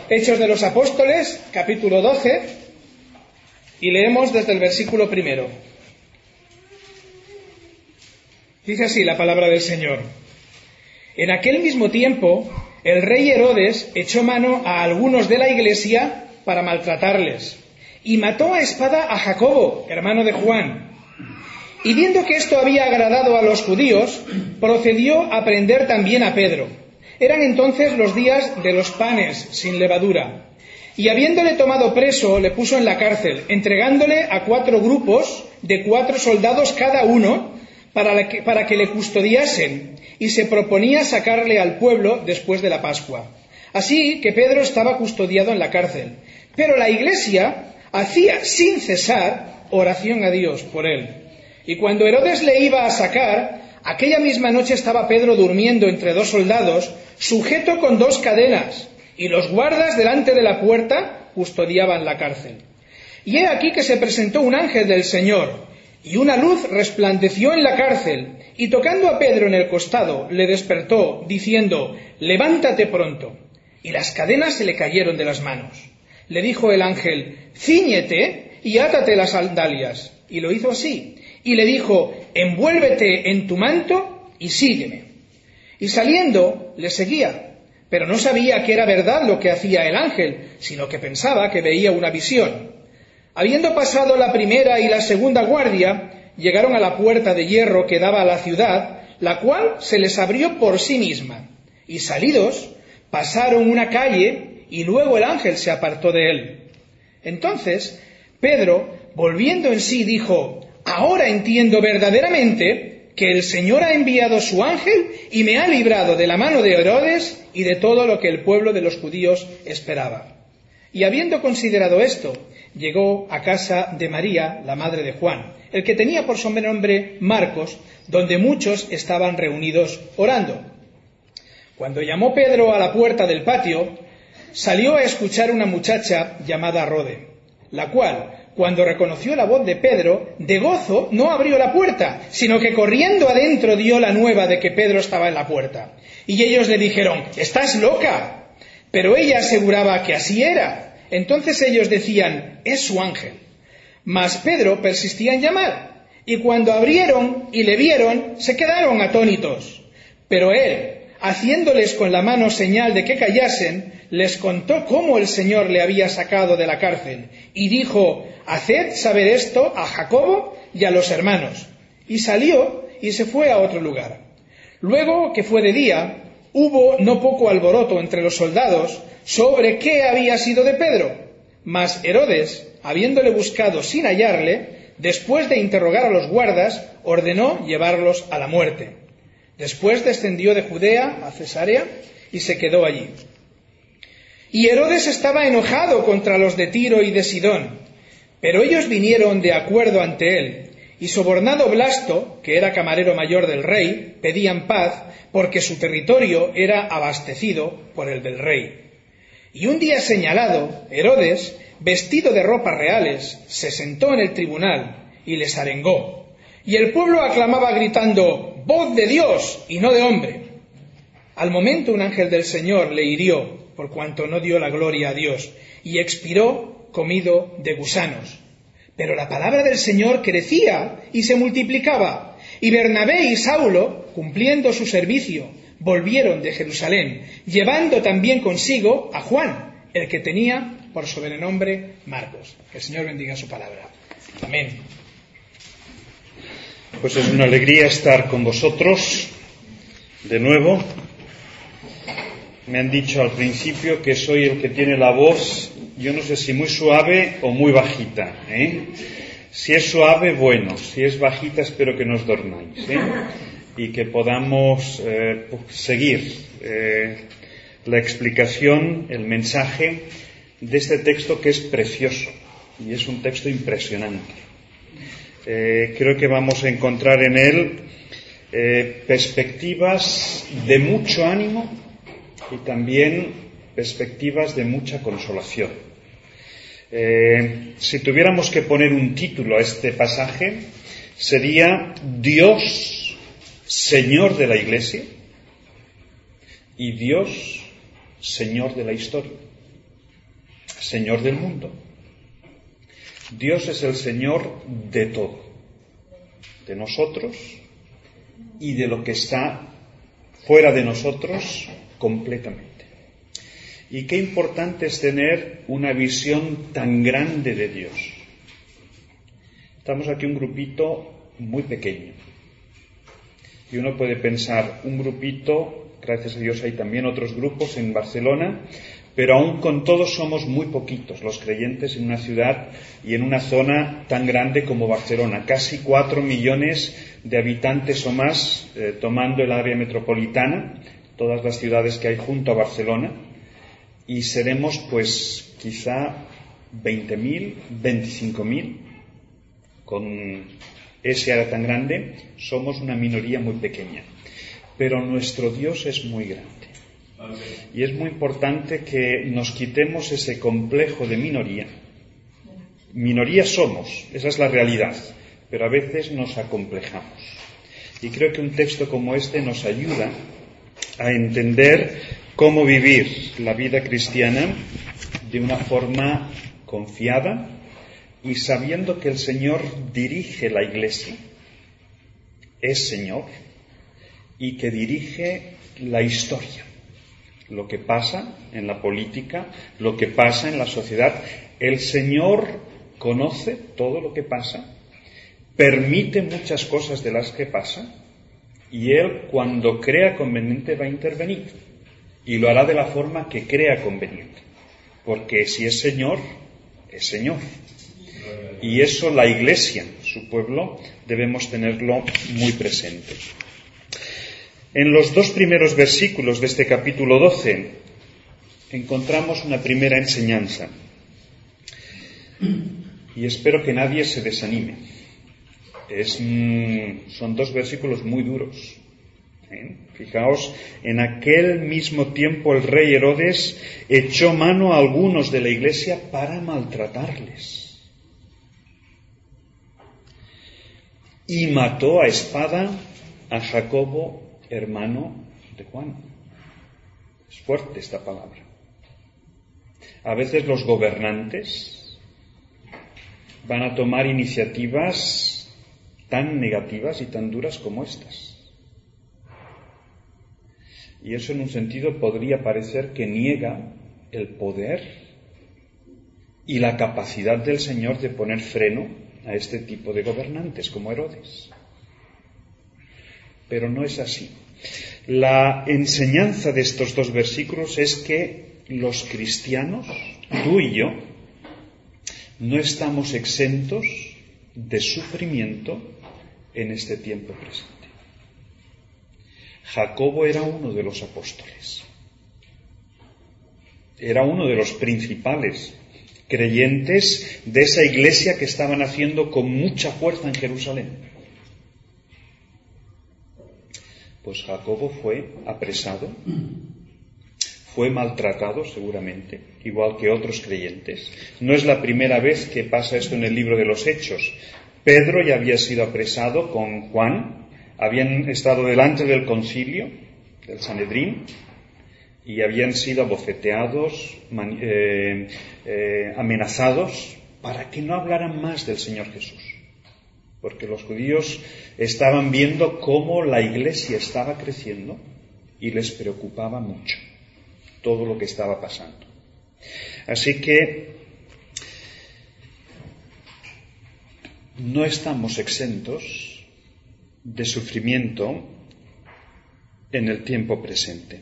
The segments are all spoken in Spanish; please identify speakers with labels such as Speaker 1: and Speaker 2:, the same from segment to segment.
Speaker 1: Hechos de los Apóstoles, capítulo 12, y leemos desde el versículo 1. Dice así la palabra del Señor. En aquel mismo tiempo, el rey Herodes echó mano a algunos de la iglesia para maltratarles, y mató a espada a Jacobo, hermano de Juan. Y viendo que esto había agradado a los judíos, procedió a prender también a Pedro. Eran entonces los días de los panes sin levadura. Y habiéndole tomado preso, le puso en la cárcel, entregándole a 4 grupos de 4 soldados cada uno, para que le custodiasen, y se proponía sacarle al pueblo después de la Pascua. Así que Pedro estaba custodiado en la cárcel, pero la iglesia hacía sin cesar oración a Dios por él. Y cuando Herodes le iba a sacar, aquella misma noche estaba Pedro durmiendo entre 2 soldados, sujeto con 2 cadenas, y los guardas delante de la puerta custodiaban la cárcel. Y he aquí que se presentó un ángel del Señor, y una luz resplandeció en la cárcel, y tocando a Pedro en el costado, le despertó, diciendo: «Levántate pronto». Y las cadenas se le cayeron de las manos. Le dijo el ángel: «Cíñete y átate las sandalias». Y lo hizo así. Y le dijo: «Envuélvete en tu manto y sígueme». Y saliendo, le seguía, pero no sabía que era verdad lo que hacía el ángel, sino que pensaba que veía una visión. Habiendo pasado la primera y la segunda guardia, llegaron a la puerta de hierro que daba a la ciudad, la cual se les abrió por sí misma. Y salidos, pasaron una calle, y luego el ángel se apartó de él. Entonces, Pedro, volviendo en sí, dijo: «Ahora entiendo verdaderamente que el Señor ha enviado su ángel y me ha librado de la mano de Herodes y de todo lo que el pueblo de los judíos esperaba». Y habiendo considerado esto, llegó a casa de María, la madre de Juan, el que tenía por sobrenombre Marcos, donde muchos estaban reunidos orando. Cuando llamó Pedro a la puerta del patio, salió a escuchar una muchacha llamada Rode, la cual, cuando reconoció la voz de Pedro, de gozo no abrió la puerta, sino que corriendo adentro dio la nueva de que Pedro estaba en la puerta. Y ellos le dijeron: «¡Estás loca!». Pero ella aseguraba que así era. Entonces ellos decían: «Es su ángel». Mas Pedro persistía en llamar, y cuando abrieron y le vieron, se quedaron atónitos. Pero él, haciéndoles con la mano señal de que callasen, les contó cómo el Señor le había sacado de la cárcel, y dijo: «Haced saber esto a Jacobo y a los hermanos». Y salió y se fue a otro lugar. Luego que fue de día, hubo no poco alboroto entre los soldados sobre qué había sido de Pedro. Mas Herodes, habiéndole buscado sin hallarle, después de interrogar a los guardas, ordenó llevarlos a la muerte. Después descendió de Judea a Cesarea y se quedó allí. Y Herodes estaba enojado contra los de Tiro y de Sidón, pero ellos vinieron de acuerdo ante él, y sobornado Blasto, que era camarero mayor del rey, pedían paz, porque su territorio era abastecido por el del rey. Y un día señalado, Herodes, vestido de ropas reales, se sentó en el tribunal y les arengó. Y el pueblo aclamaba gritando: «¡Voz de Dios y no de hombre!». Al momento un ángel del Señor le hirió, por cuanto no dio la gloria a Dios, y expiró comido de gusanos. Pero la palabra del Señor crecía y se multiplicaba, y Bernabé y Saulo, cumpliendo su servicio, volvieron de Jerusalén, llevando también consigo a Juan, el que tenía por sobrenombre Marcos. Que el Señor bendiga su palabra. Amén.
Speaker 2: Pues es una alegría estar con vosotros de nuevo. Me han dicho al principio que soy el que tiene la voz, yo no sé si muy suave o muy bajita, Si es suave, bueno; si es bajita, espero que no os dormáis, y que podamos seguir la explicación, el mensaje de este texto, que es precioso y es un texto impresionante. Creo que vamos a encontrar en él perspectivas de mucho ánimo y también perspectivas de mucha consolación. Si tuviéramos que poner un título a este pasaje, sería Dios, Señor de la Iglesia, y Dios, Señor de la historia. Señor del mundo. Dios es el Señor de todo, de nosotros y de lo que está fuera de nosotros completamente. Y qué importante es tener una visión tan grande de Dios. Estamos aquí un grupito muy pequeño. Y uno puede pensar, un grupito, gracias a Dios hay también otros grupos en Barcelona, pero aún con todos somos muy poquitos los creyentes en una ciudad y en una zona tan grande como Barcelona. Casi 4 millones de habitantes o más, tomando el área metropolitana, todas las ciudades que hay junto a Barcelona, y seremos pues quizá 20.000, 25.000, con ese área tan grande, somos una minoría muy pequeña. Pero nuestro Dios es muy grande. Y es muy importante que nos quitemos ese complejo de minoría. Minoría somos, esa es la realidad, pero a veces nos acomplejamos. Y creo que un texto como este nos ayuda a entender cómo vivir la vida cristiana de una forma confiada y sabiendo que el Señor dirige la Iglesia, es Señor, y que dirige la historia. Lo que pasa en la política, lo que pasa en la sociedad. El Señor conoce todo lo que pasa, permite muchas cosas de las que pasa, y Él, cuando crea conveniente, va a intervenir. Y lo hará de la forma que crea conveniente. Porque si es Señor, es Señor. Y eso la Iglesia, su pueblo, debemos tenerlo muy presente. En los 2 primeros versículos de este capítulo 12 encontramos una primera enseñanza. Y espero que nadie se desanime. Son 2 versículos muy duros. Fijaos, en aquel mismo tiempo el rey Herodes echó mano a algunos de la Iglesia para maltratarles. Y mató a espada a Jacobo, hermano de Juan. Es fuerte esta palabra. A veces los gobernantes van a tomar iniciativas tan negativas y tan duras como estas. Y eso en un sentido podría parecer que niega el poder y la capacidad del Señor de poner freno a este tipo de gobernantes como Herodes. Pero no es así. La enseñanza de estos 2 versículos es que los cristianos, tú y yo, no estamos exentos de sufrimiento en este tiempo presente. Jacobo era uno de los apóstoles. Era uno de los principales creyentes de esa iglesia que estaban haciendo con mucha fuerza en Jerusalén. Pues Jacobo fue apresado, fue maltratado seguramente, igual que otros creyentes. No es la primera vez que pasa esto en el libro de los Hechos. Pedro ya había sido apresado con Juan, habían estado delante del concilio, del Sanedrín, y habían sido abofeteados, amenazados, para que no hablaran más del Señor Jesús. Porque los judíos estaban viendo cómo la iglesia estaba creciendo y les preocupaba mucho todo lo que estaba pasando. Así que no estamos exentos de sufrimiento en el tiempo presente.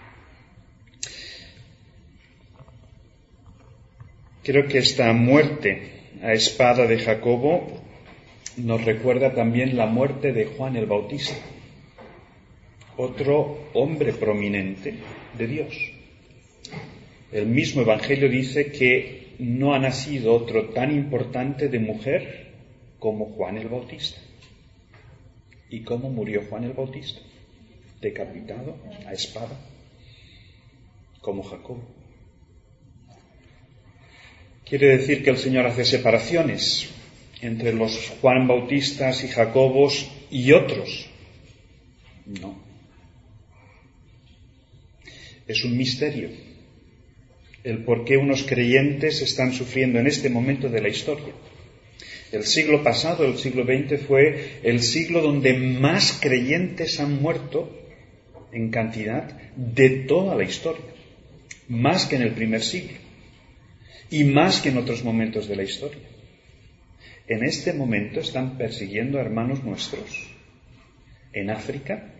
Speaker 2: Creo que esta muerte a espada de Jacobo nos recuerda también la muerte de Juan el Bautista, otro hombre prominente de Dios. El mismo Evangelio dice que no ha nacido otro tan importante de mujer como Juan el Bautista. ¿Y cómo murió Juan el Bautista? Decapitado a espada, como Jacobo. Quiere decir que el Señor hace separaciones entre los Juan Bautistas y Jacobos y otros. No. Es un misterio. el por qué unos creyentes están sufriendo en este momento de la historia. El siglo pasado, el siglo XX, fue el siglo donde más creyentes han muerto en cantidad de toda la historia, más que en el primer siglo y más que en otros momentos de la historia. En este momento están persiguiendo a hermanos nuestros en África,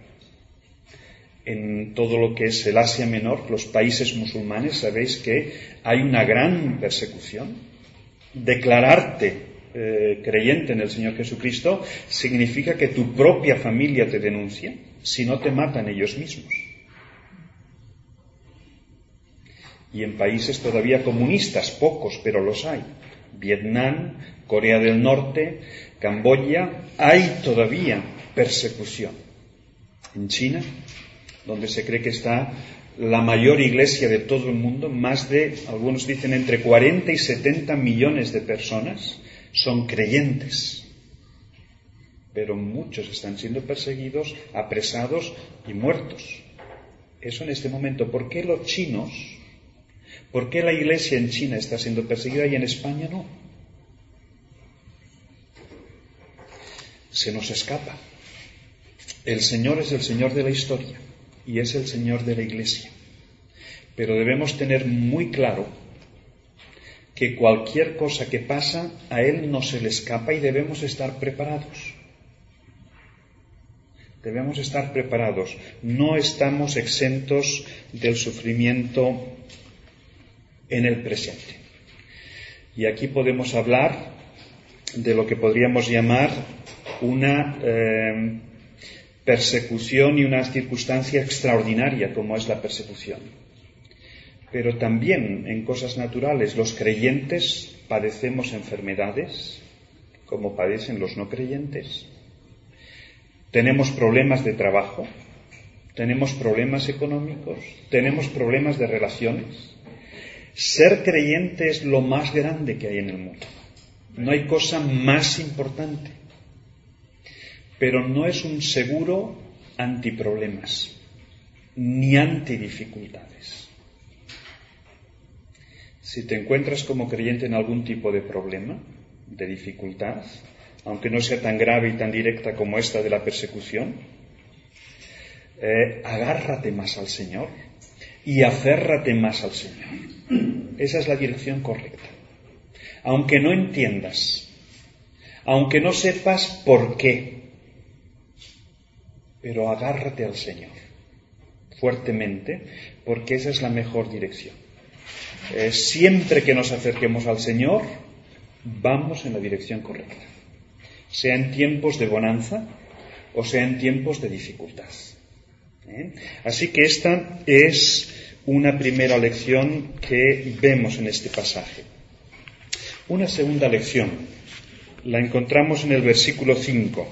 Speaker 2: en todo lo que es el Asia Menor, los países musulmanes. Sabéis que hay una gran persecución. Declararte creyente en el Señor Jesucristo significa que tu propia familia te denuncia, si no te matan ellos mismos. Y en países todavía comunistas, pocos, pero los hay. Vietnam, Corea del Norte, Camboya, hay todavía persecución. En China, donde se cree que está la mayor iglesia de todo el mundo, más de, algunos dicen, entre 40 y 70 millones de personas son creyentes. Pero muchos están siendo perseguidos, apresados y muertos. Eso en este momento. ¿Por qué los chinos? ¿Por qué la iglesia en China está siendo perseguida y en España no? Se nos escapa. El Señor es el Señor de la historia y es el Señor de la iglesia. Pero debemos tener muy claro que cualquier cosa que pasa a Él no se le escapa y debemos estar preparados. Debemos estar preparados. No estamos exentos del sufrimiento en el presente. Y aquí podemos hablar de lo que podríamos llamar una persecución y una circunstancia extraordinaria como es la persecución. Pero también en cosas naturales los creyentes padecemos enfermedades como padecen los no creyentes. Tenemos problemas de trabajo, tenemos problemas económicos, tenemos problemas de relaciones. Ser creyente es lo más grande que hay en el mundo. No hay cosa más importante. Pero no es un seguro antiproblemas, ni antidificultades. Si te encuentras como creyente en algún tipo de problema, de dificultad, aunque no sea tan grave y tan directa como esta de la persecución, agárrate más al Señor y aférrate más al Señor. Esa es la dirección correcta. Aunque no entiendas, aunque no sepas por qué, pero agárrate al Señor fuertemente, porque esa es la mejor dirección. Siempre que nos acerquemos al Señor, vamos en la dirección correcta, sea en tiempos de bonanza o sea en tiempos de dificultad. Así que esta es una primera lección que vemos en este pasaje. Una segunda lección la encontramos en el versículo 5.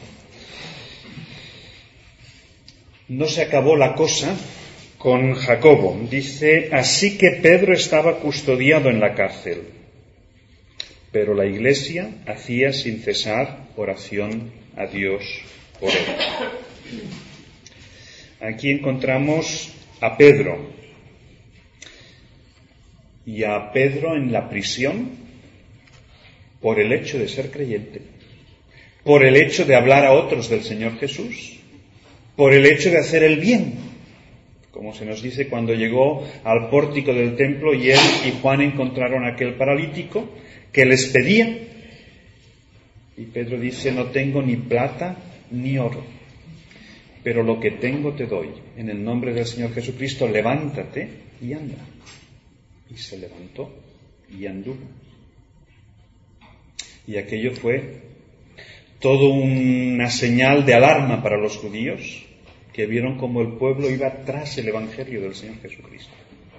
Speaker 2: No se acabó la cosa con Jacobo. Dice, así que Pedro estaba custodiado en la cárcel, pero la iglesia hacía sin cesar oración a Dios por él. Aquí encontramos a Pedro, y a Pedro en la prisión por el hecho de ser creyente, por el hecho de hablar a otros del Señor Jesús, por el hecho de hacer el bien, como se nos dice cuando llegó al pórtico del templo y él y Juan encontraron a aquel paralítico que les pedía, y Pedro dice, no tengo ni plata ni oro, pero lo que tengo te doy, en el nombre del Señor Jesucristo, levántate y anda. Y se levantó y anduvo. Y aquello fue todo una señal de alarma para los judíos, que vieron cómo el pueblo iba tras el Evangelio del Señor Jesucristo.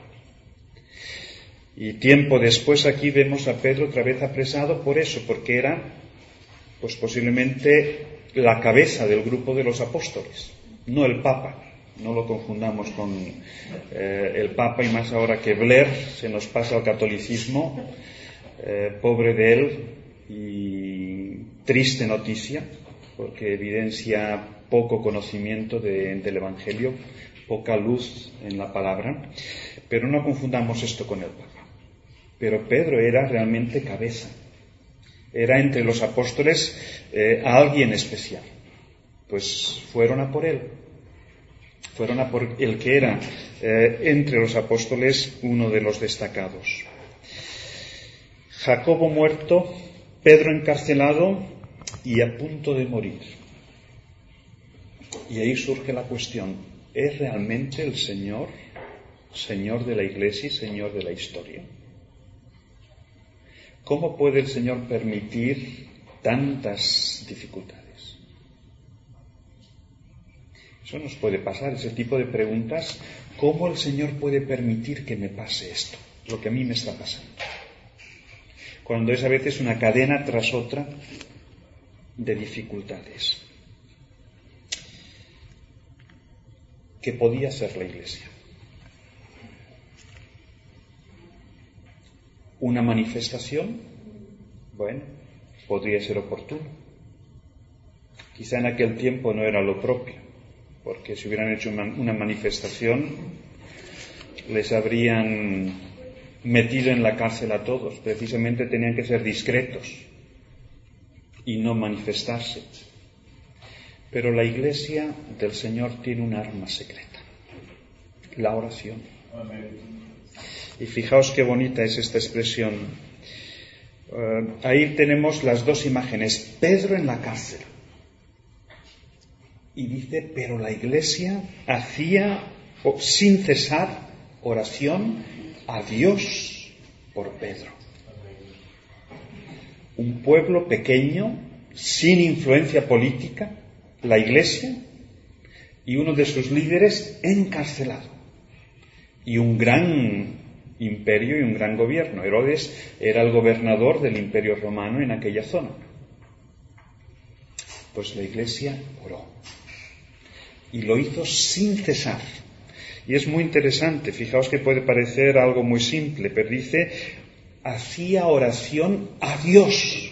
Speaker 2: Y tiempo después aquí vemos a Pedro otra vez apresado por eso, porque era pues posiblemente la cabeza del grupo de los apóstoles, no el Papa. No lo confundamos con el Papa, y más ahora que Blair se nos pasa al catolicismo, pobre de él, y triste noticia, porque evidencia poco conocimiento del Evangelio, poca luz en la palabra, pero no confundamos esto con el Papa. pero Pedro era realmente cabeza. Era entre los apóstoles alguien especial. Pues fueron a por él. Fueron a por el que era entre los apóstoles uno de los destacados. Jacobo muerto, Pedro encarcelado y a punto de morir. Y ahí surge la cuestión: ¿es realmente el Señor, Señor de la Iglesia y Señor de la historia? ¿Cómo puede el Señor permitir tantas dificultades? Eso nos puede pasar, ese tipo de preguntas. ¿Cómo el Señor puede permitir que me pase esto? Lo que a mí me está pasando. Cuando es a veces una cadena tras otra de dificultades. ¿Qué podía hacer la Iglesia? ¿Una manifestación? Bueno, podría ser oportuno. Quizá en aquel tiempo no era lo propio, porque si hubieran hecho una manifestación, les habrían metido en la cárcel a todos. Precisamente tenían que ser discretos y no manifestarse. Pero la Iglesia del Señor tiene un arma secreta: la oración. Y fijaos qué bonita es esta expresión. Ahí tenemos las dos imágenes. Pedro en la cárcel. Y dice, pero la Iglesia hacía sin cesar oración a Dios por Pedro. Un pueblo pequeño, sin influencia política, la Iglesia, y uno de sus líderes encarcelado. Y un gran imperio y un gran gobierno. Herodes era el gobernador del Imperio Romano en aquella zona. Pues la Iglesia oró. Y lo hizo sin cesar. Y es muy interesante, fijaos que puede parecer algo muy simple, pero dice, hacía oración a Dios.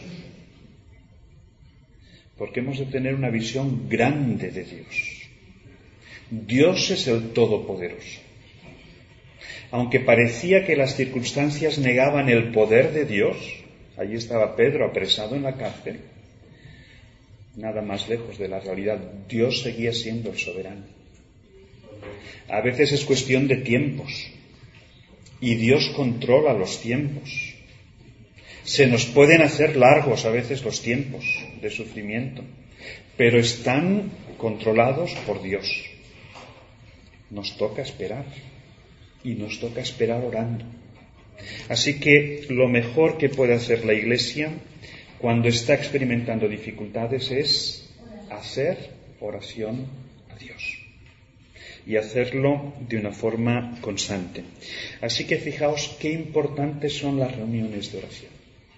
Speaker 2: Porque hemos de tener una visión grande de Dios. Dios es el Todopoderoso. Aunque parecía que las circunstancias negaban el poder de Dios, allí estaba Pedro apresado en la cárcel, nada más lejos de la realidad. Dios seguía siendo el soberano. A veces es cuestión de tiempos, y Dios controla los tiempos. Se nos pueden hacer largos a veces los tiempos de sufrimiento, pero están controlados por Dios. Nos toca esperar, y nos toca esperar orando. Así que lo mejor que puede hacer la Iglesia cuando está experimentando dificultades es hacer oración a Dios. Y hacerlo de una forma constante. Así que fijaos qué importantes son las reuniones de oración.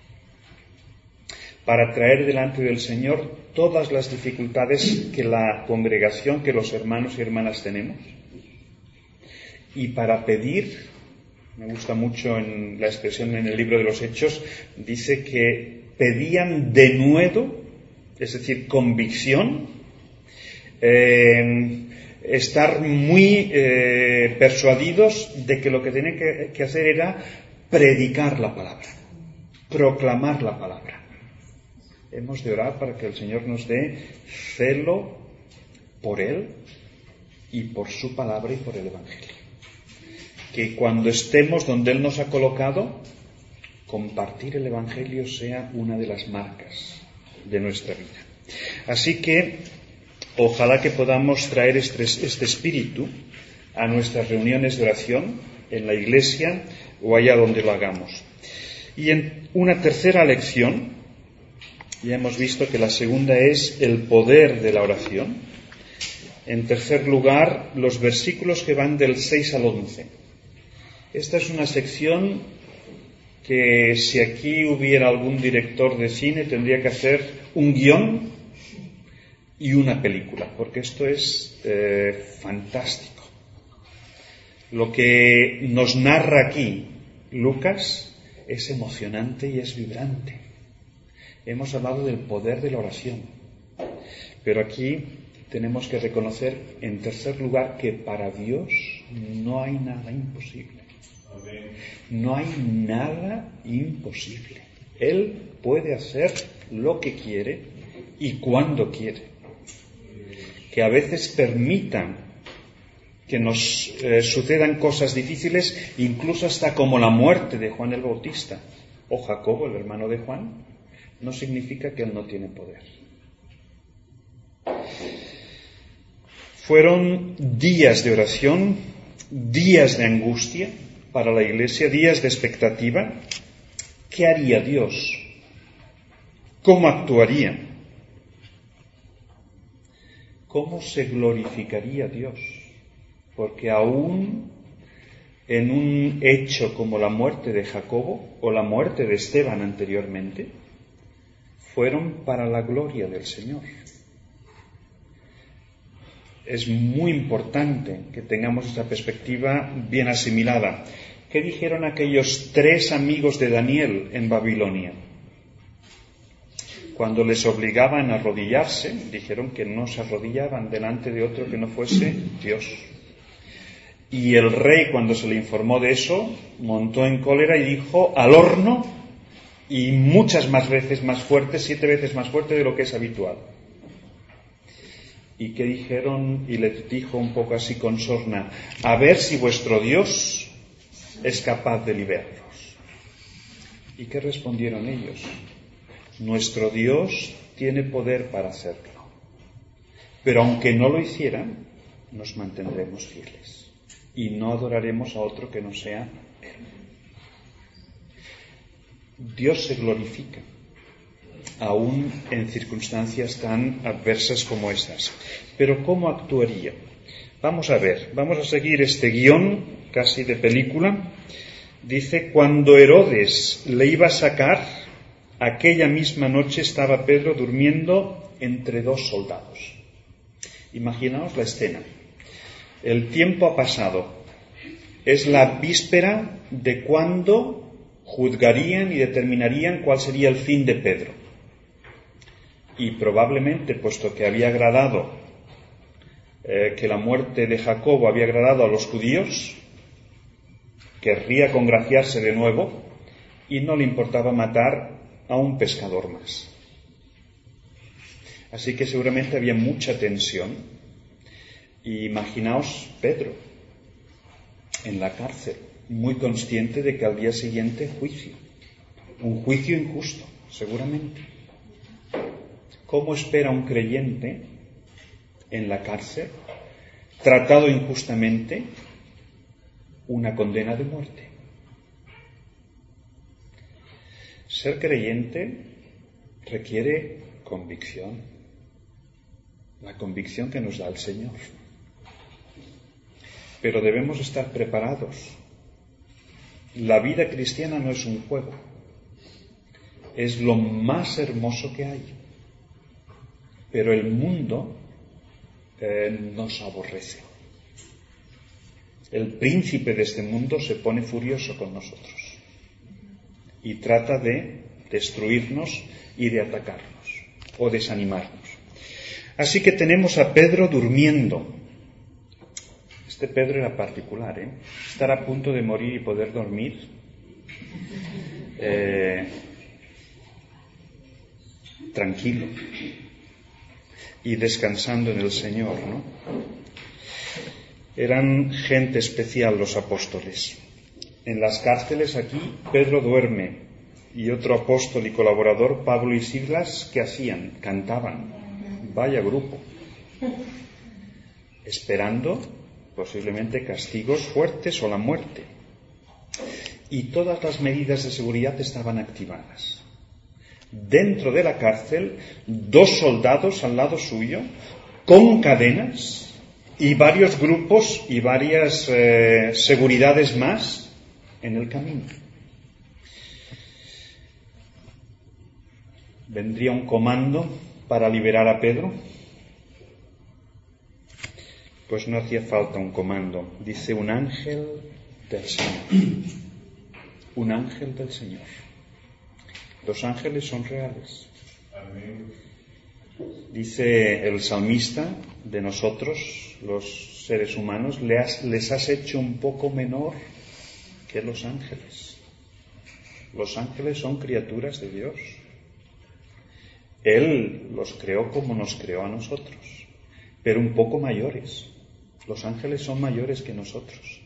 Speaker 2: Para traer delante del Señor todas las dificultades que la congregación, que los hermanos y hermanas tenemos. Y para pedir, me gusta mucho en la expresión en el libro de los Hechos, dice que pedían denuedo, es decir, convicción, estar muy persuadidos de que lo que tenían que hacer era predicar la palabra, proclamar la palabra. Hemos de orar para que el Señor nos dé celo por Él y por su palabra y por el Evangelio. Que cuando estemos donde Él nos ha colocado, compartir el Evangelio sea una de las marcas de nuestra vida. Así que ojalá que podamos traer este espíritu a nuestras reuniones de oración en la iglesia o allá donde lo hagamos. Y en una tercera lección, ya hemos visto que la segunda es el poder de la oración. En tercer lugar, los versículos que van del 6 al 11. Esta es una sección que si aquí hubiera algún director de cine tendría que hacer un guión y una película, porque esto es fantástico. Lo que nos narra aquí Lucas es emocionante y es vibrante. Hemos hablado del poder de la oración, pero aquí tenemos que reconocer, en tercer lugar, que para Dios no hay nada imposible. No hay nada imposible. Él puede hacer lo que quiere y cuando quiere. Que a veces permitan que nos sucedan cosas difíciles, incluso hasta como la muerte de Juan el Bautista o Jacobo, el hermano de Juan, no significa que él no tiene poder. Fueron días de oración, días de angustia para la Iglesia, días de expectativa. ¿Qué haría Dios? ¿Cómo actuaría? ¿Cómo se glorificaría Dios? Porque aún en un hecho como la muerte de Jacobo o la muerte de Esteban anteriormente, fueron para la gloria del Señor. Es muy importante que tengamos esta perspectiva bien asimilada. ¿Qué dijeron aquellos 3 amigos de Daniel en Babilonia? Cuando les obligaban a arrodillarse, dijeron que no se arrodillaban delante de otro que no fuese Dios. Y el rey, cuando se le informó de eso, montó en cólera y dijo: al horno, y muchas más veces más fuerte, 7 veces más fuerte de lo que es habitual. ¿Y qué dijeron? Y les dijo un poco así con sorna: a ver si vuestro Dios es capaz de liberarlos. ¿Y qué respondieron ellos? Nuestro Dios tiene poder para hacerlo, pero aunque no lo hicieran, nos mantendremos fieles y no adoraremos a otro que no sea Él. Dios se glorifica aún en circunstancias tan adversas como estas. Pero ¿cómo actuaría? Vamos a ver, vamos a seguir este guión casi de película. Dice: cuando Herodes le iba a sacar, aquella misma noche estaba Pedro durmiendo entre 2 soldados. Imaginaos la escena. El tiempo ha pasado. Es la víspera de cuando juzgarían y determinarían cuál sería el fin de Pedro. Y probablemente, puesto que había agradado, que la muerte de Jacobo había agradado a los judíos, querría congraciarse de nuevo y no le importaba matar a un pescador más. Así que seguramente había mucha tensión. Y imaginaos Pedro en la cárcel, muy consciente de que al día siguiente juicio, un juicio injusto, seguramente. ¿Cómo espera un creyente en la cárcel, tratado injustamente, una condena de muerte? Ser creyente requiere convicción, la convicción que nos da el Señor. Pero debemos estar preparados. La vida cristiana no es un juego, es lo más hermoso que hay. Pero el mundo nos aborrece. El príncipe de este mundo se pone furioso con nosotros y trata de destruirnos y de atacarnos o desanimarnos. Así que tenemos a Pedro durmiendo. Este Pedro era particular, estar a punto de morir y poder dormir. Tranquilo y descansando en el Señor, ¿no? Eran gente especial los apóstoles. En las cárceles aquí Pedro duerme y otro apóstol y colaborador, Pablo y Silas, ¿qué hacían? Cantaban. Vaya grupo. Esperando posiblemente castigos fuertes o la muerte. Y todas las medidas de seguridad estaban activadas. Dentro de la cárcel, 2 soldados al lado suyo, con cadenas, y varios grupos y varias seguridades más en el camino. ¿Vendría un comando para liberar a Pedro? Pues no hacía falta un comando. Dice: un ángel del Señor. Un ángel del Señor. Los ángeles son reales. Dice el salmista: de nosotros, los seres humanos, les has hecho un poco menor que los ángeles. Los ángeles son criaturas de Dios. Él los creó como nos creó a nosotros, pero un poco mayores. Los ángeles son mayores que nosotros.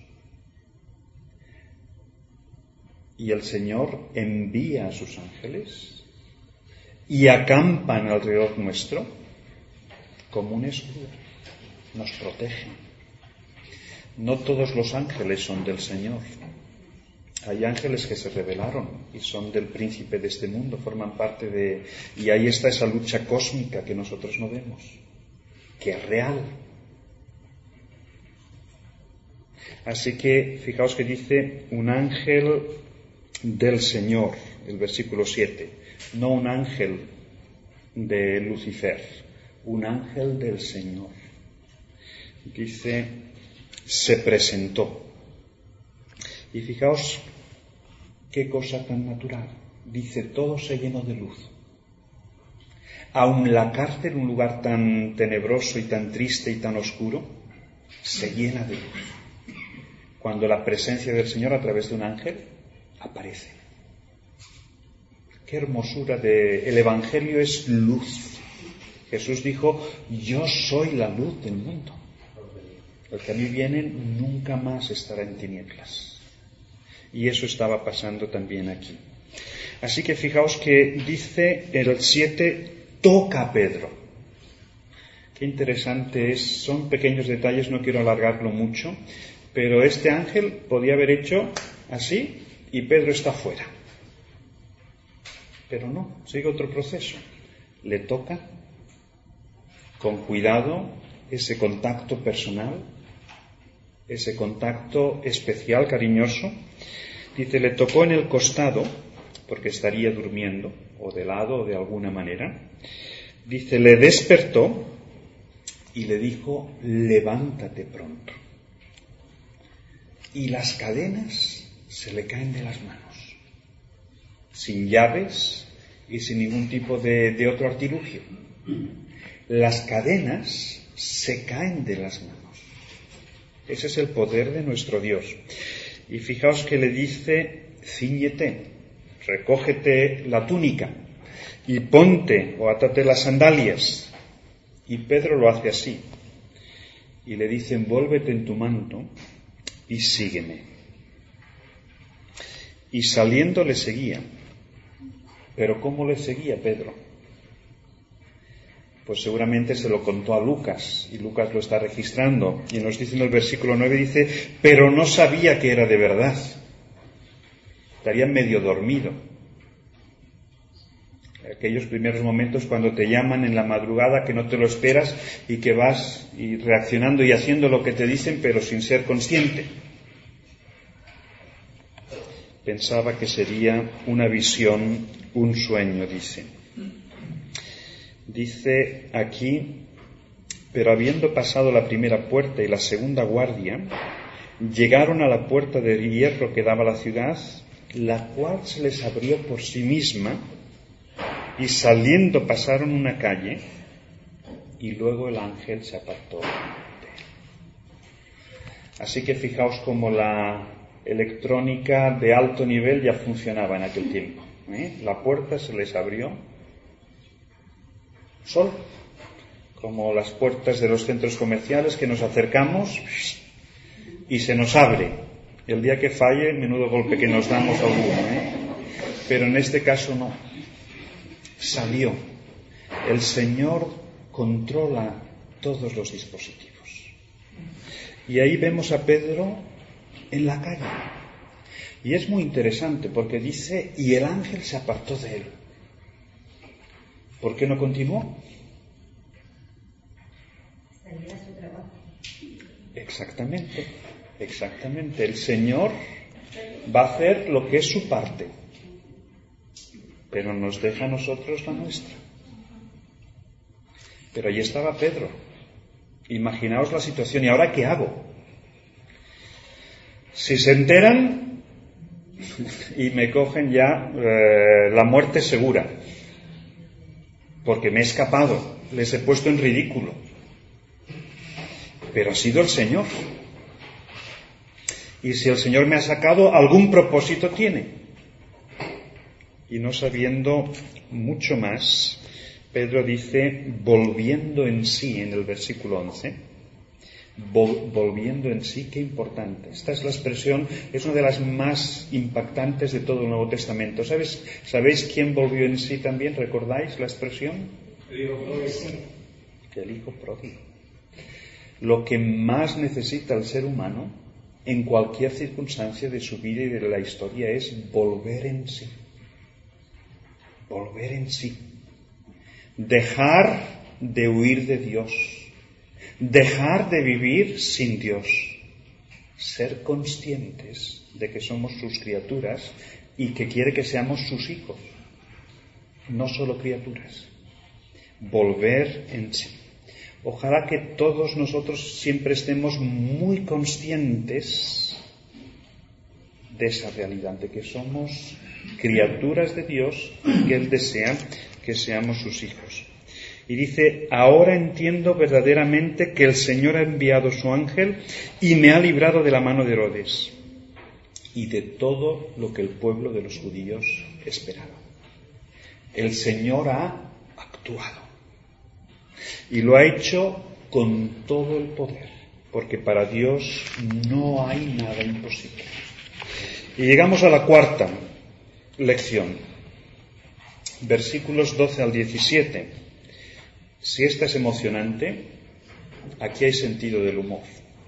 Speaker 2: Y el Señor envía a sus ángeles y acampan alrededor nuestro como un escudo. Nos protegen. No todos los ángeles son del Señor. Hay ángeles que se rebelaron y son del príncipe de este mundo, forman parte de... Y ahí está esa lucha cósmica que nosotros no vemos, que es real. Así que, fijaos que dice un ángel del Señor, el versículo 7, no un ángel de Lucifer, un ángel del Señor. Dice, se presentó. Y fijaos qué cosa tan natural. Dice, todo se llenó de luz. Aun la cárcel, un lugar tan tenebroso y tan triste y tan oscuro, se llena de luz. Cuando la presencia del Señor a través de un ángel aparece. Qué hermosura el Evangelio es luz. Jesús dijo, yo soy la luz del mundo. El que a mí viene nunca más estará en tinieblas. Y eso estaba pasando también aquí. Así que fijaos que dice el 7, toca a Pedro. Qué interesante es, son pequeños detalles, no quiero alargarlo mucho, pero este ángel podía haber hecho así y Pedro está fuera. Pero no, sigue otro proceso. Le toca con cuidado ese contacto personal, ese contacto especial, cariñoso. Dice, le tocó en el costado, porque estaría durmiendo, o de lado, o de alguna manera. Dice, le despertó y le dijo, levántate pronto. Y las cadenas se le caen de las manos, sin llaves y sin ningún tipo de otro artilugio. Las cadenas se caen de las manos. Ese es el poder de nuestro Dios. Y fijaos que le dice, cíñete, recógete la túnica y ponte o átate las sandalias. Y Pedro lo hace así. Y le dice, envuélvete en tu manto y sígueme. Y saliendo le seguía. Pero ¿cómo le seguía Pedro? Pues seguramente se lo contó a Lucas, y Lucas lo está registrando, y nos dice en el versículo 9, dice, pero no sabía que era de verdad. Estaría medio dormido. Aquellos primeros momentos cuando te llaman en la madrugada, que no te lo esperas, y que vas y reaccionando y haciendo lo que te dicen, pero sin ser consciente. Pensaba que sería una visión, un sueño, dice. Dice aquí, pero habiendo pasado la primera puerta y la segunda guardia, llegaron a la puerta de hierro que daba a la ciudad, la cual se les abrió por sí misma, y saliendo pasaron una calle, y luego el ángel se apartó de él. Así que fijaos cómo la electrónica de alto nivel ya funcionaba en aquel tiempo. La puerta se les abrió solo, como las puertas de los centros comerciales que nos acercamos y se nos abre. El día que falle, menudo golpe que nos damos a alguno, Pero en este caso no. Salió. El Señor controla todos los dispositivos. Y ahí vemos a Pedro en la calle. Y es muy interesante porque dice, y el ángel se apartó de él. ¿Por qué no continuó? Exactamente. El Señor va a hacer lo que es su parte, pero nos deja a nosotros la nuestra. Pero allí estaba Pedro. Imaginaos la situación. ¿Y ahora qué hago? Si se enteran y me cogen ya, la muerte segura. Porque me he escapado, les he puesto en ridículo. Pero ha sido el Señor. Y si el Señor me ha sacado, algún propósito tiene. Y no sabiendo mucho más, Pedro dice, volviendo en sí, en el versículo 11, volviendo en sí, qué importante. Esta es la expresión, es una de las más impactantes de todo el Nuevo Testamento. ¿Sabéis quién volvió en sí también? ¿Recordáis la expresión? El hijo pródigo. Lo que más necesita el ser humano en cualquier circunstancia de su vida y de la historia es volver en sí. Volver en sí. Dejar de huir de Dios. Dejar de vivir sin Dios. Ser conscientes de que somos sus criaturas y que quiere que seamos sus hijos. No solo criaturas. Volver en sí. Ojalá que todos nosotros siempre estemos muy conscientes de esa realidad, de que somos criaturas de Dios y que Él desea que seamos sus hijos. Y dice, ahora entiendo verdaderamente que el Señor ha enviado su ángel y me ha librado de la mano de Herodes y de todo lo que el pueblo de los judíos esperaba. El Señor ha actuado. Y lo ha hecho con todo el poder, porque para Dios no hay nada imposible. Y llegamos a la cuarta lección, versículos 12 al 17. Si esta es emocionante, aquí hay sentido del humor.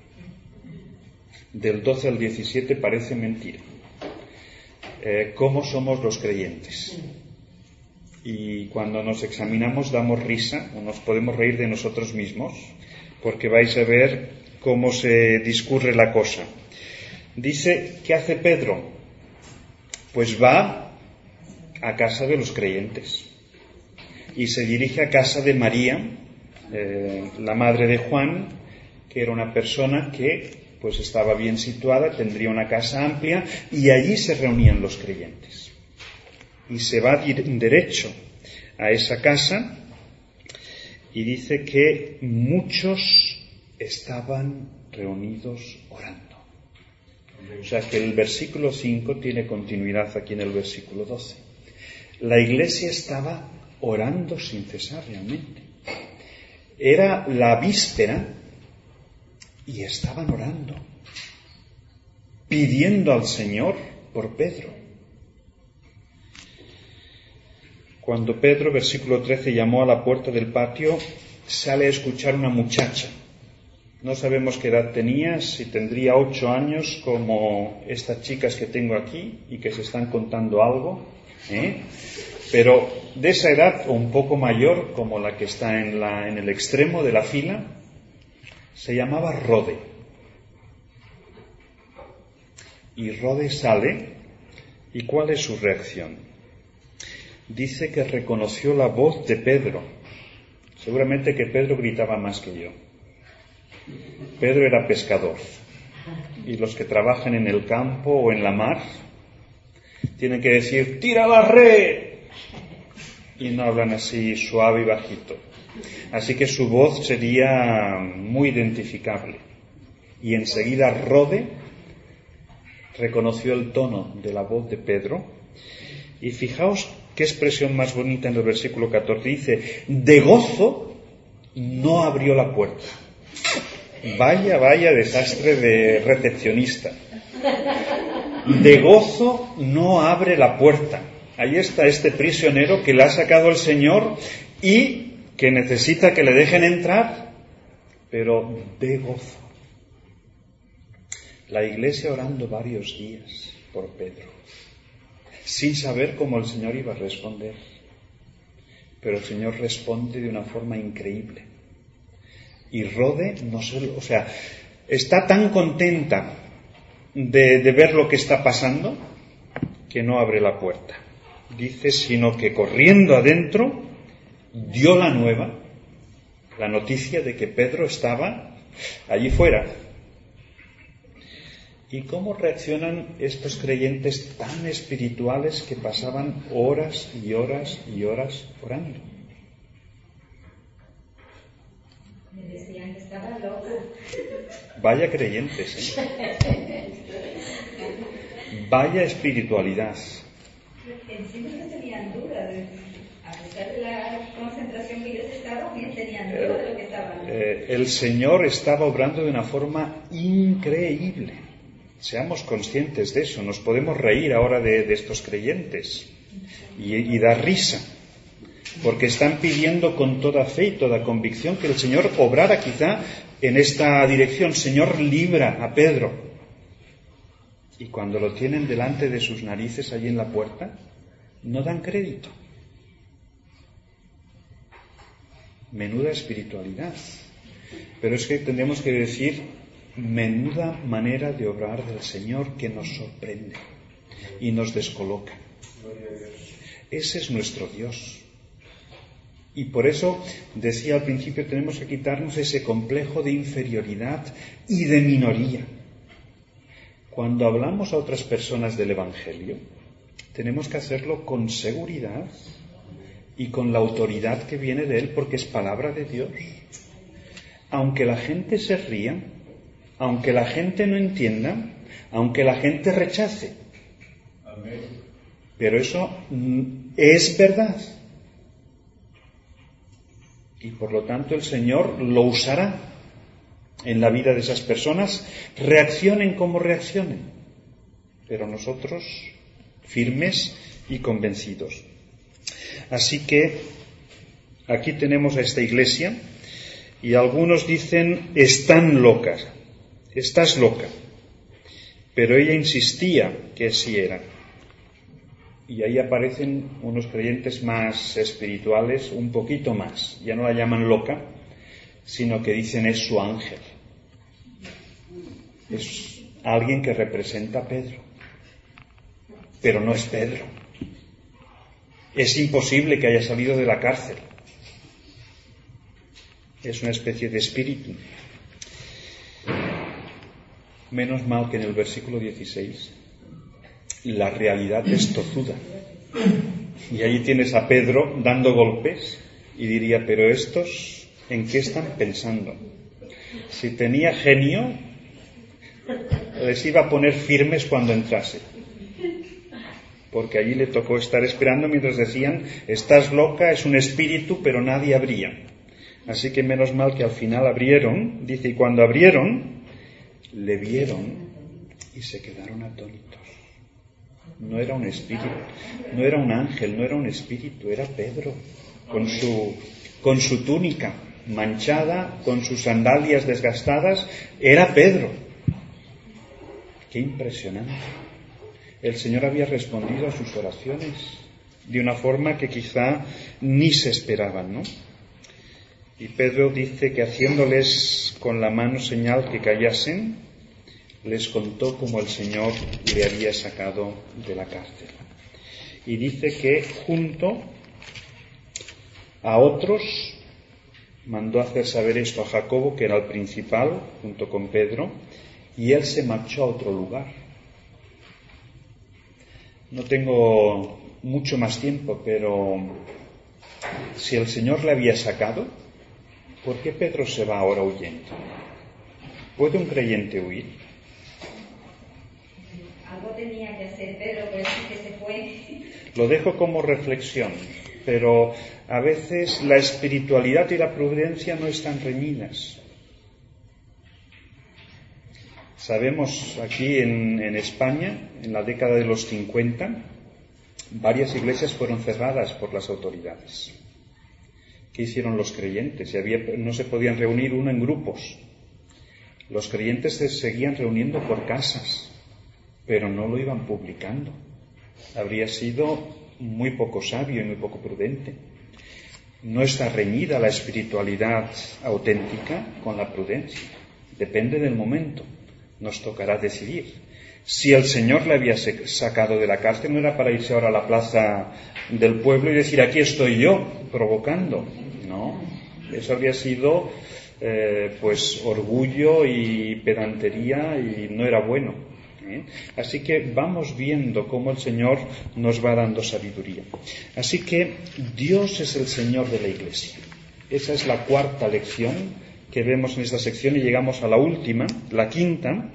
Speaker 2: Del 12 al 17 parece mentira. ¿Cómo somos los creyentes? Y cuando nos examinamos damos risa o nos podemos reír de nosotros mismos, porque vais a ver cómo se discurre la cosa. Dice, ¿qué hace Pedro? Pues va a casa de los creyentes y se dirige a casa de María, la madre de Juan, que era una persona que pues estaba bien situada, tendría una casa amplia y allí se reunían los creyentes. Y se va derecho a esa casa y dice que muchos estaban reunidos orando. O sea que el versículo 5 tiene continuidad aquí en el versículo 12. La iglesia estaba orando sin cesar realmente. Era la víspera y estaban orando, pidiendo al Señor por Pedro. Cuando Pedro, versículo 13, llamó a la puerta del patio, sale a escuchar una muchacha. No sabemos qué edad tenía, si tendría 8 años como estas chicas que tengo aquí y que se están contando algo, pero de esa edad o un poco mayor, como la que está en el extremo de la fila, se llamaba Rode. Y Rode sale, ¿y cuál es su reacción? Dice que reconoció la voz de Pedro. Seguramente que Pedro gritaba más que yo. Pedro era pescador. Y los que trabajan en el campo o en la mar tienen que decir, ¡tira la red! Y no hablan así suave y bajito. Así que su voz sería muy identificable. Y enseguida Rode reconoció el tono de la voz de Pedro. Y fijaos qué expresión más bonita en el versículo 14. Dice, de gozo no abrió la puerta. Vaya desastre de recepcionista. De gozo no abre la puerta. Ahí está este prisionero que le ha sacado el Señor y que necesita que le dejen entrar, pero de gozo. La iglesia orando varios días por Pedro, sin saber cómo el Señor iba a responder. Pero el Señor responde de una forma increíble. Y Rode, está tan contenta de ver lo que está pasando, que no abre la puerta. Dice, sino que corriendo adentro, dio la noticia de que Pedro estaba allí fuera. ¿Y cómo reaccionan estos creyentes tan espirituales que pasaban horas y horas y horas orando?
Speaker 3: Me decían que estaba loco.
Speaker 2: Vaya creyentes, ¿eh? Vaya espiritualidad.
Speaker 3: Encima no tenían duda, a pesar de la concentración que ellos estaban, ellos tenían duda de lo que estaban.
Speaker 2: El Señor estaba obrando de una forma increíble. Seamos conscientes de eso. Nos podemos reír ahora de estos creyentes y dar risa, porque están pidiendo con toda fe y toda convicción que el Señor obrara quizá en esta dirección. Señor, libra a Pedro. Y cuando lo tienen delante de sus narices allí en la puerta, no dan crédito. Menuda espiritualidad. Pero es que tendríamos que decir, menuda manera de obrar del Señor, que nos sorprende y nos descoloca. Ese es nuestro Dios. Y por eso, decía al principio, tenemos que quitarnos ese complejo de inferioridad y de minoría. Cuando hablamos a otras personas del Evangelio, tenemos que hacerlo con seguridad y con la autoridad que viene de Él, porque es palabra de Dios. Aunque la gente se ría, aunque la gente no entienda, aunque la gente rechace. Pero eso es verdad. Y por lo tanto el Señor lo usará en la vida de esas personas, reaccionen como reaccionen, pero nosotros firmes y convencidos. Así que aquí tenemos a esta iglesia y algunos dicen, están locas, estás loca, pero ella insistía que sí era. Y ahí aparecen unos creyentes más espirituales, un poquito más. Ya no la llaman loca, sino que dicen es su ángel. Es alguien que representa a Pedro. Pero no es Pedro. Es imposible que haya salido de la cárcel. Es una especie de espíritu. Menos mal que en el versículo 16 la realidad es tozuda. Y allí tienes a Pedro dando golpes y diría, pero estos, ¿en qué están pensando? Si tenía genio, les iba a poner firmes cuando entrase. Porque allí le tocó estar esperando mientras decían, estás loca, es un espíritu, pero nadie abría. Así que menos mal que al final abrieron, dice, y cuando abrieron, le vieron y se quedaron atónitos. No era un espíritu, no era un ángel, no era un espíritu, era Pedro, con su túnica manchada, con sus sandalias desgastadas, era Pedro. ¡Qué impresionante! El Señor había respondido a sus oraciones de una forma que quizá ni se esperaban, ¿no? Y Pedro dice que haciéndoles con la mano señal que callasen, les contó cómo el Señor le había sacado de la cárcel. Y dice que junto a otros mandó hacer saber esto a Jacobo, que era el principal, junto con Pedro, y él se marchó a otro lugar. No tengo mucho más tiempo, pero si el Señor le había sacado, ¿por qué Pedro se va ahora huyendo? ¿Puede un creyente huir?
Speaker 3: Algo tenía que hacer Pedro, por eso que se fue.
Speaker 2: Lo dejo como reflexión, pero a veces la espiritualidad y la prudencia no están reñidas. Sabemos aquí en España, en la década de los 50, varias iglesias fueron cerradas por las autoridades. ¿Qué hicieron los creyentes? No se podían reunir uno en grupos. Los creyentes se seguían reuniendo por casas, pero no lo iban publicando. Habría sido muy poco sabio y muy poco prudente. No está reñida la espiritualidad auténtica con la prudencia. Depende del momento. Nos tocará decidir. Si el Señor le había sacado de la cárcel, no era para irse ahora a la plaza del pueblo y decir, aquí estoy yo, provocando. No, eso habría sido pues orgullo y pedantería y no era bueno. Así que vamos viendo cómo el Señor nos va dando sabiduría. Así que Dios es el Señor de la Iglesia. Esa es la cuarta lección que vemos en esta sección y llegamos a la última, la quinta.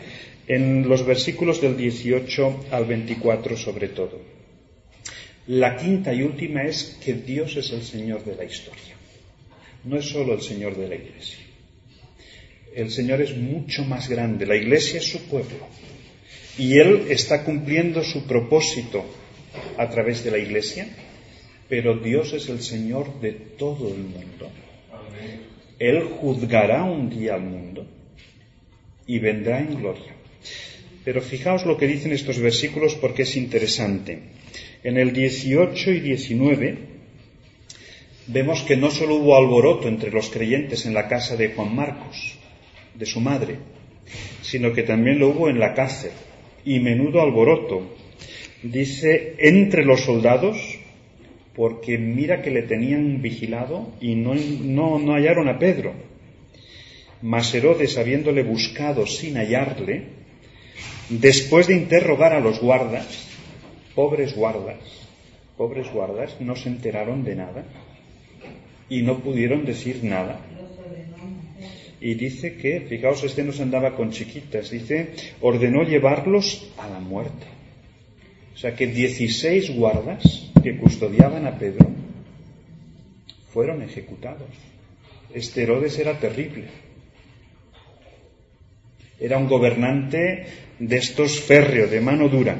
Speaker 2: en los versículos del 18 al 24 sobre todo. La quinta y última es que Dios es el Señor de la historia. No es solo el Señor de la Iglesia. El Señor es mucho más grande. La Iglesia es su pueblo. Y Él está cumpliendo su propósito a través de la Iglesia, pero Dios es el Señor de todo el mundo. Él juzgará un día al mundo y vendrá en gloria. Pero fijaos lo que dicen estos versículos porque es interesante. En el 18 y 19 vemos que no solo hubo alboroto entre los creyentes en la casa de Juan Marcos, de su madre, sino que también lo hubo en la cárcel. Y menudo alboroto. Dice, entre los soldados, porque mira que le tenían vigilado y no hallaron a Pedro. Mas Herodes, habiéndole buscado sin hallarle, después de interrogar a los guardas, pobres guardas, no se enteraron de nada y no pudieron decir nada. Y dice que, fijaos, este no se andaba con chiquitas, dice, ordenó llevarlos a la muerte. O sea que 16 guardas que custodiaban a Pedro fueron ejecutados. Este Herodes era terrible. Era un gobernante de estos férreos, de mano dura.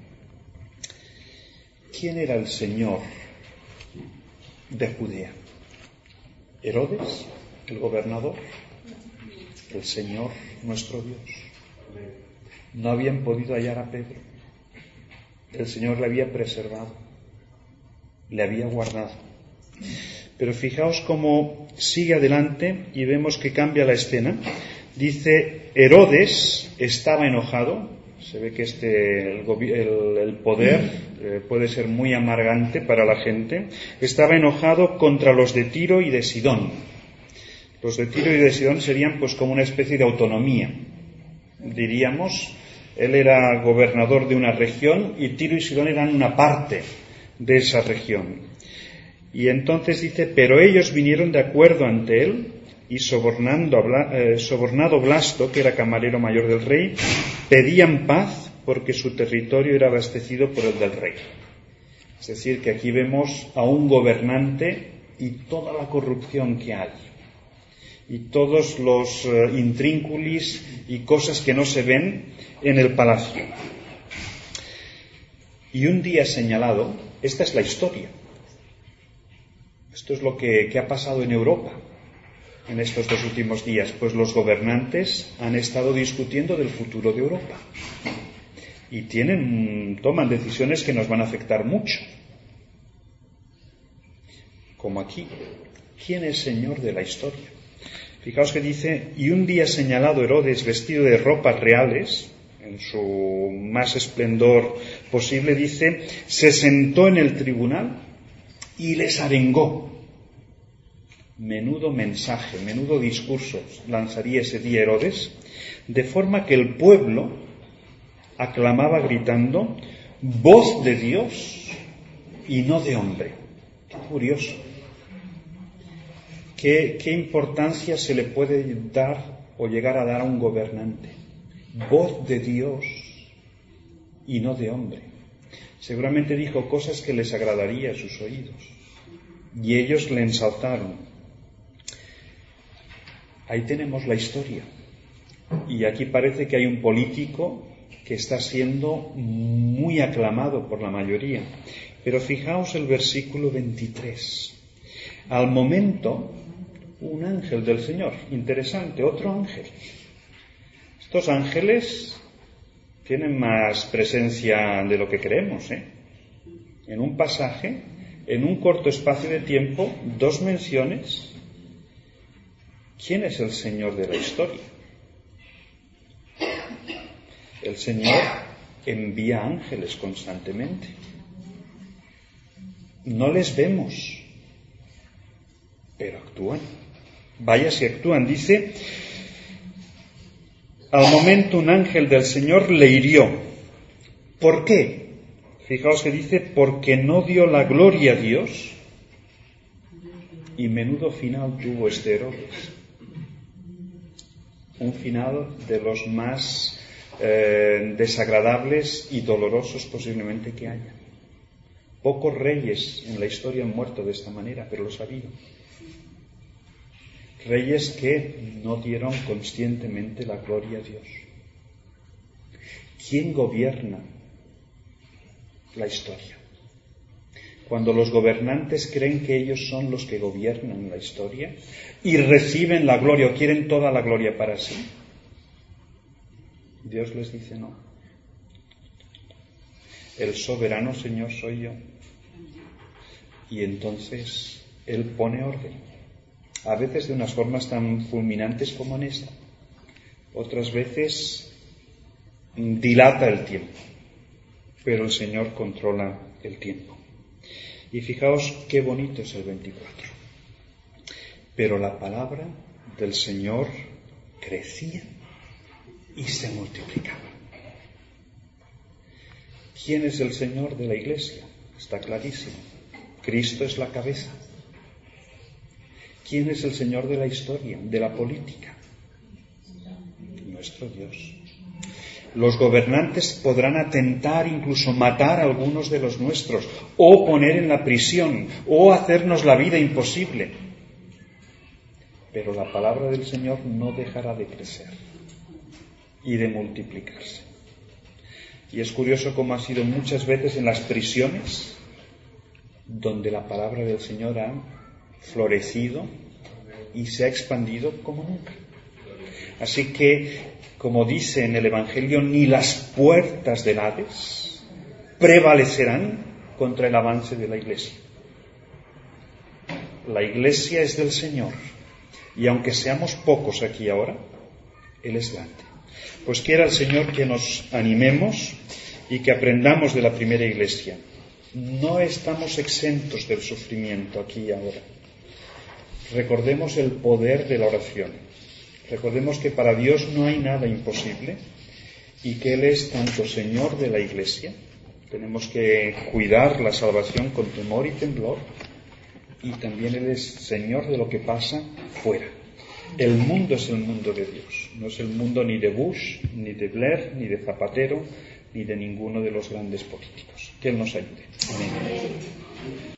Speaker 2: ¿Quién era el Señor de Judea? ¿Herodes, el gobernador? El Señor, nuestro Dios. No habían podido hallar a Pedro. El Señor le había preservado, le había guardado. Pero fijaos cómo sigue adelante y vemos que cambia la escena. Dice, Herodes estaba enojado. Se ve que el poder puede ser muy amargante para la gente. Estaba enojado contra los de Tiro y de Sidón. Los de Tiro y de Sidón serían pues como una especie de autonomía. Diríamos, él era gobernador de una región y Tiro y Sidón eran una parte de esa región. Y entonces dice, pero ellos vinieron de acuerdo ante él y sobornado Blasto, que era camarero mayor del rey, pedían paz porque su territorio era abastecido por el del rey. Es decir, que aquí vemos a un gobernante y toda la corrupción que hay. Y todos los intrínculis y cosas que no se ven en el palacio. Y un día señalado, esta es la historia. Esto es lo que ha pasado en Europa en estos 2 últimos días. Pues los gobernantes han estado discutiendo del futuro de Europa. Y toman decisiones que nos van a afectar mucho. Como aquí. ¿Quién es Señor de la historia? Fijaos que dice, y un día señalado Herodes, vestido de ropas reales, en su más esplendor posible, dice, se sentó en el tribunal y les arengó. Menudo mensaje, menudo discurso lanzaría ese día Herodes, de forma que el pueblo aclamaba gritando, voz de Dios y no de hombre. Qué curioso. ¿Qué importancia se le puede dar o llegar a dar a un gobernante? Voz de Dios y no de hombre. Seguramente dijo cosas que les agradaría a sus oídos. Y ellos le ensalzaron. Ahí tenemos la historia. Y aquí parece que hay un político que está siendo muy aclamado por la mayoría. Pero fijaos el versículo 23. Al momento, un ángel del Señor, interesante, otro ángel. Estos ángeles tienen más presencia de lo que creemos, En un pasaje, en un corto espacio de tiempo, 2 menciones. ¿Quién es el Señor de la historia? El Señor envía ángeles constantemente. No les vemos, pero actúan. Vaya si actúan. Dice, al momento un ángel del Señor le hirió. ¿Por qué? Fijaos que dice, porque no dio la gloria a Dios. Y menudo final tuvo este Herodes. Un final de los más desagradables y dolorosos posiblemente que haya. Pocos reyes en la historia han muerto de esta manera, pero los ha habido. Reyes que no dieron conscientemente la gloria a Dios. ¿Quién gobierna la historia? Cuando los gobernantes creen que ellos son los que gobiernan la historia y reciben la gloria o quieren toda la gloria para sí, Dios les dice no. El soberano Señor soy yo. Y entonces Él pone orden. A veces de unas formas tan fulminantes como en esta. Otras veces dilata el tiempo. Pero el Señor controla el tiempo. Y fijaos qué bonito es el 24. Pero la palabra del Señor crecía y se multiplicaba. ¿Quién es el Señor de la Iglesia? Está clarísimo. Cristo es la cabeza. ¿Quién es el Señor de la historia, de la política? Nuestro Dios. Los gobernantes podrán atentar, incluso matar a algunos de los nuestros, o poner en la prisión, o hacernos la vida imposible. Pero la palabra del Señor no dejará de crecer y de multiplicarse. Y es curioso cómo ha sido muchas veces en las prisiones donde la palabra del Señor ha florecido y se ha expandido como nunca. Así que, como dice en el Evangelio, ni las puertas del Hades prevalecerán contra el avance de la Iglesia. La Iglesia es del Señor, y aunque seamos pocos aquí ahora, Él es grande. Pues quiera el Señor que nos animemos y que aprendamos de la primera Iglesia. No estamos exentos del sufrimiento aquí y ahora. Recordemos el poder de la oración. Recordemos que para Dios no hay nada imposible y que Él es tanto Señor de la Iglesia. Tenemos que cuidar la salvación con temor y temblor, y también Él es Señor de lo que pasa fuera. El mundo es el mundo de Dios, no es el mundo ni de Bush, ni de Blair, ni de Zapatero, ni de ninguno de los grandes políticos. Que Él nos ayude. Amén.